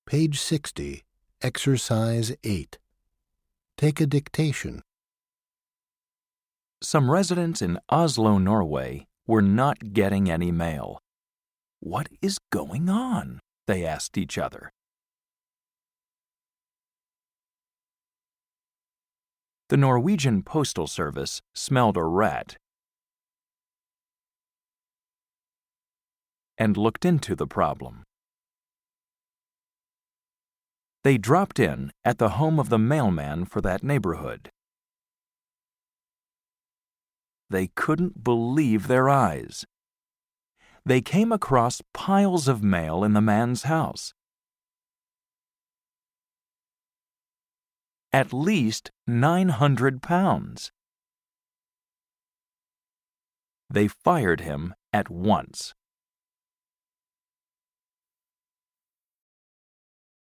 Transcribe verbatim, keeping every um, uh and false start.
Page sixty, Exercise eight. Take a dictation. Some residents in Oslo, Norway, were not getting any mail. "What is going on?" they asked each other. The Norwegian Postal Service smelled a rat and looked into the problem. They dropped in at the home of the mailman for that neighborhood. They couldn't believe their eyes. They came across piles of mail in the man's house. At least nine hundred pounds. They fired him at once.